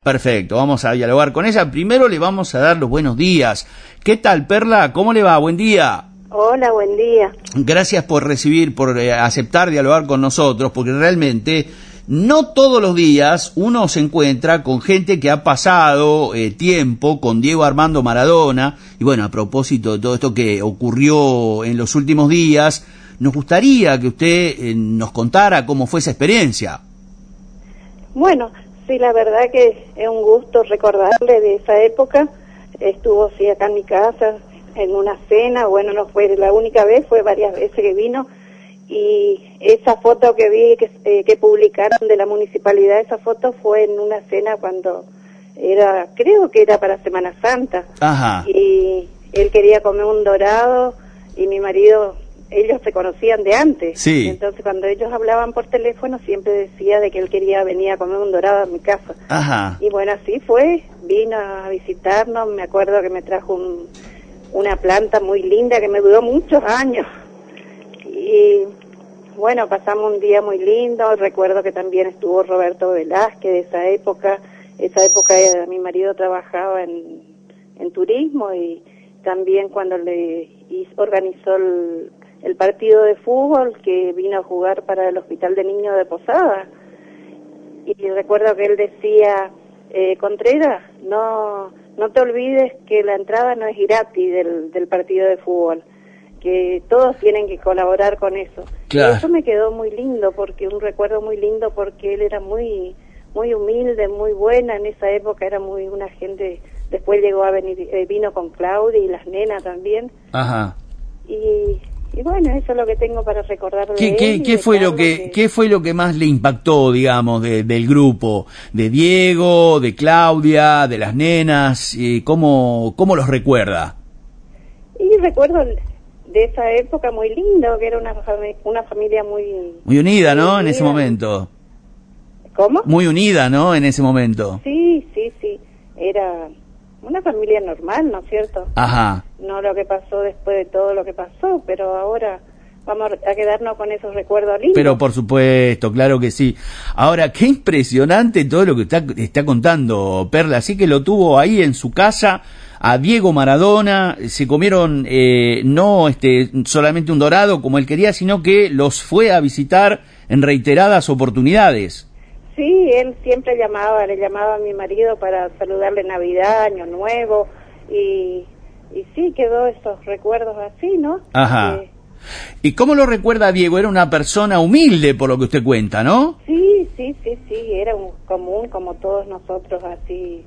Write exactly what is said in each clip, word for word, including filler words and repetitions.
Perfecto, vamos a dialogar con ella. Primero le vamos a dar los buenos días. ¿Qué tal, Perla? ¿Cómo le va? Buen día. Hola, buen día. Gracias por recibir, por eh, aceptar dialogar con nosotros, porque realmente no todos los días uno se encuentra con gente que ha pasado eh, tiempo con Diego Armando Maradona. Y bueno, a propósito de todo esto que ocurrió en los últimos días, nos gustaría que usted eh, nos contara cómo fue esa experiencia. Bueno, sí, la verdad que es un gusto recordarle de esa época. Estuvo sí acá en mi casa en una cena, bueno, no fue la única vez, fue varias veces que vino, y esa foto que vi que, eh, que publicaron de la municipalidad, esa foto fue en una cena cuando era, creo que era para Semana Santa. Ajá. Y él quería comer un dorado y mi marido, ellos se conocían de antes. Sí. Entonces cuando ellos hablaban por teléfono siempre decía de que él quería venir a comer un dorado a mi casa. Ajá. Y bueno, así fue, vino a visitarnos, me acuerdo que me trajo un, una planta muy linda que me duró muchos años. Y bueno, pasamos un día muy lindo, recuerdo que también estuvo Roberto Velázquez de esa época. Esa época era, mi marido trabajaba en, en turismo y también cuando le hizo, organizó el el partido de fútbol que vino a jugar para el Hospital de Niños de Posada. Y recuerdo que él decía, eh, Contreras, no no te olvides que la entrada no es gratis del, del partido de fútbol, que todos tienen que colaborar con eso. Claro. Y eso me quedó muy lindo, porque un recuerdo muy lindo, porque él era muy muy humilde, muy buena en esa época, era muy una gente. Después llegó a venir, eh, vino con Claudia y las nenas también. Ajá. Y Y bueno, eso es lo que tengo para recordar de ¿Qué, él. qué, qué fue lo que, que qué fue lo que más le impactó, digamos, de, del grupo, de Diego, de Claudia, de las nenas? Eh, ¿cómo, cómo los recuerda? Y recuerdo de esa época muy lindo, que era una fami una familia muy muy unida, ¿no? Muy en ese momento. ¿Cómo? Muy unida, ¿no? En ese momento. Sí, sí, sí. Era una familia normal, ¿no es cierto? Ajá. No lo que pasó después de todo lo que pasó, pero ahora vamos a quedarnos con esos recuerdos lindos. Pero por supuesto, claro que sí. Ahora, qué impresionante todo lo que está, está contando Perla. Así que lo tuvo ahí en su casa a Diego Maradona. Se comieron eh, no este solamente un dorado como él quería, sino que los fue a visitar en reiteradas oportunidades. Sí, él siempre llamaba, le llamaba a mi marido para saludarle Navidad, Año Nuevo, y, y sí, quedó esos recuerdos así, ¿no? Ajá. Eh, ¿Y cómo lo recuerda Diego? Era una persona humilde, por lo que usted cuenta, ¿no? Sí, sí, sí, sí, era un común como todos nosotros, así,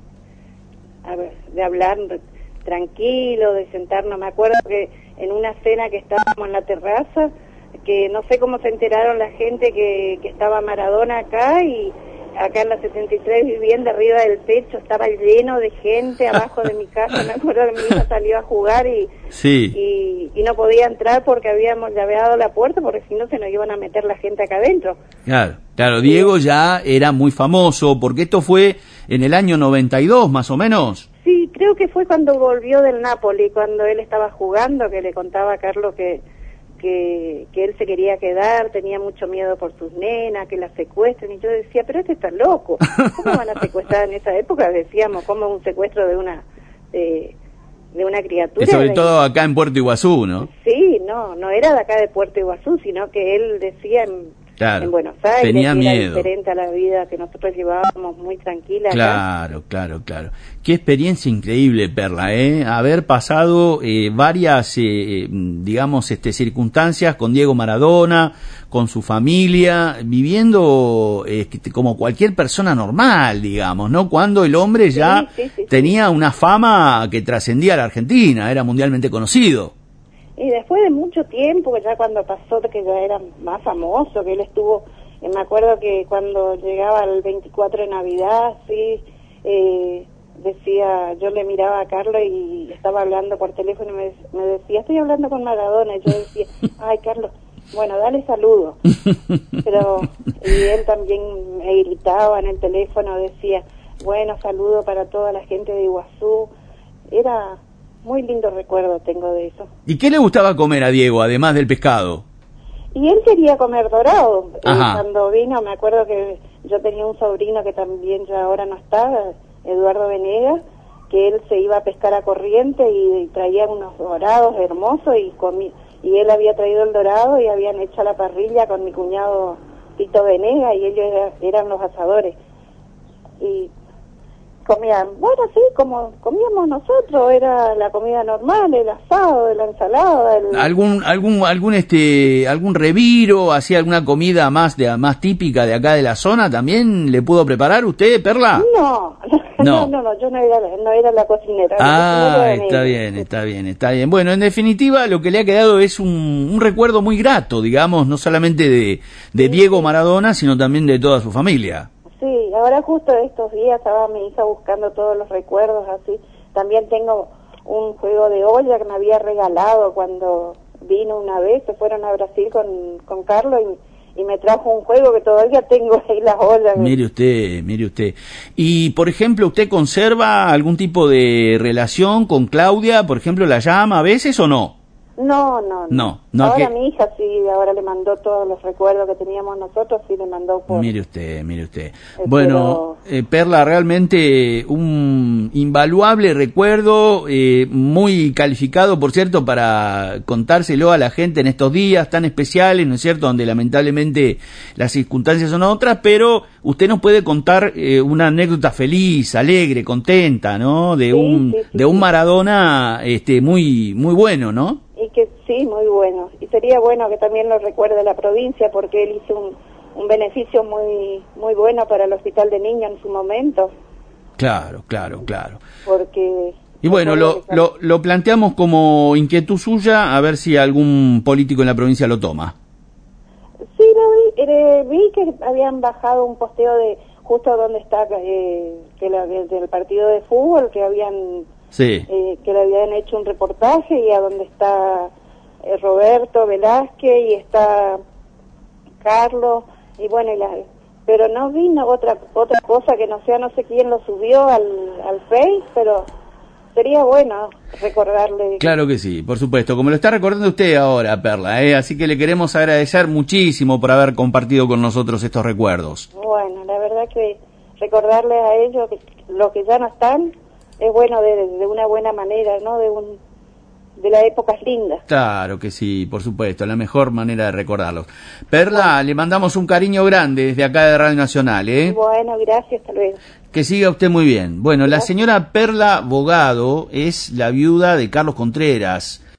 a ver, de hablar tranquilo, de sentarnos. Me acuerdo que en una cena que estábamos en la terraza, que no sé cómo se enteraron la gente que, que estaba Maradona acá, y acá en la setenta y tres vivienda arriba del techo estaba lleno de gente abajo de mi casa. Me acuerdo que mi hija salió a jugar y, sí. y, y no podía entrar porque habíamos llaveado la puerta, porque si no se nos iban a meter la gente acá adentro. Claro, claro, Diego ya era muy famoso, porque esto fue en el año noventa y dos más o menos. Sí, creo que fue cuando volvió del Napoli, cuando él estaba jugando, que le contaba a Carlos que Que, que él se quería quedar, tenía mucho miedo por sus nenas, que las secuestren, y yo decía, pero este está loco, ¿cómo van a secuestrar en esa época? Decíamos, ¿cómo un secuestro de una de, de una criatura? Y sobre de... todo acá en Puerto Iguazú, ¿no? Sí, no, no era de acá de Puerto Iguazú, sino que él decía en, claro, en Buenos Aires, tenía que miedo. era diferente a la vida que nosotros llevábamos, muy tranquila acá. Claro, claro, claro. Qué experiencia increíble, Perla, ¿eh? Haber pasado eh, varias, eh, digamos, este, circunstancias con Diego Maradona, con su familia, viviendo eh, como cualquier persona normal, digamos, ¿no? Cuando el hombre ya sí, sí, sí, tenía sí. una fama que trascendía a la Argentina, era mundialmente conocido. Y después de mucho tiempo, ya cuando pasó, que ya era más famoso, que él estuvo, eh, me acuerdo que cuando llegaba el veinticuatro de Navidad, sí, eh, decía, yo le miraba a Carlos y estaba hablando por teléfono y me, me decía, estoy hablando con Maradona, y yo decía, ay Carlos, bueno, dale saludo. Pero, y él también me gritaba en el teléfono, decía, bueno, saludo para toda la gente de Iguazú. Era... muy lindo recuerdo tengo de eso. ¿Y qué le gustaba comer a Diego, además del pescado? Y él quería comer dorado. Ajá. Y cuando vino, me acuerdo que yo tenía un sobrino que también ya ahora no está, Eduardo Venegas, que él se iba a pescar a corriente y, y traía unos dorados hermosos y comí, y él había traído el dorado y habían hecho a la parrilla con mi cuñado Tito Venegas y ellos era, eran los asadores. Y comían, bueno, sí, como comíamos nosotros, era la comida normal, el asado, la ensalada. El... ¿Algún, algún, algún, este, algún reviro, hacía alguna comida más de más típica de acá de la zona también le pudo preparar usted, Perla? No, no, no, no, no yo no era, no era la cocinera. Ah, la cocinera está bien, está bien, está bien. Bueno, en definitiva, lo que le ha quedado es un, un recuerdo muy grato, digamos, no solamente de, de sí, Diego sí. Maradona, sino también de toda su familia. Sí, ahora justo estos días estaba mi hija buscando todos los recuerdos así. También tengo un juego de olla que me había regalado cuando vino una vez, se fueron a Brasil con, con Carlos y, y me trajo un juego que todavía tengo ahí las ollas. Mire usted, mire usted. Y, por ejemplo, ¿usted conserva algún tipo de relación con Claudia? Por ejemplo, ¿la llama a veces o no? No, no, no. no, no ahora que... mi hija sí, ahora le mandó todos los recuerdos que teníamos nosotros, sí le mandó por... Mire usted, mire usted. Eh, bueno, pero... eh, Perla, realmente un invaluable recuerdo, eh, muy calificado, por cierto, para contárselo a la gente en estos días tan especiales, ¿no es cierto?, donde lamentablemente las circunstancias son otras, pero usted nos puede contar eh, una anécdota feliz, alegre, contenta, ¿no?, de sí, un sí, sí, de un Maradona este muy muy bueno, ¿no? Y que sí, muy bueno. Y sería bueno que también lo recuerde la provincia, porque él hizo un, un beneficio muy muy bueno para el Hospital de Niños en su momento. Claro, claro, claro. Porque... Y bueno, lo, lo, lo planteamos como inquietud suya, a ver si algún político en la provincia lo toma. Sí, lo vi, eh, vi que habían bajado un posteo de justo donde está eh, que la, del partido de fútbol, que habían... Sí. Eh, que le habían hecho un reportaje y a donde está eh, Roberto Velázquez y está Carlos y bueno y la, pero no vino otra otra cosa que no sea, no sé quién lo subió al, al Face, pero sería bueno recordarle. Claro que sí, por supuesto, como lo está recordando usted ahora, Perla, ¿eh? Así que le queremos agradecer muchísimo por haber compartido con nosotros estos recuerdos. Bueno, la verdad que recordarles a ellos que los que ya no están es bueno de, de una buena manera, ¿no? De un de las épocas lindas. Claro que sí, por supuesto, la mejor manera de recordarlos. Perla, bueno, le mandamos un cariño grande desde acá de Radio Nacional, ¿eh? Bueno, gracias, tal vez. Que siga usted muy bien. Bueno, gracias. La señora Perla Bogado es la viuda de Carlos Contreras.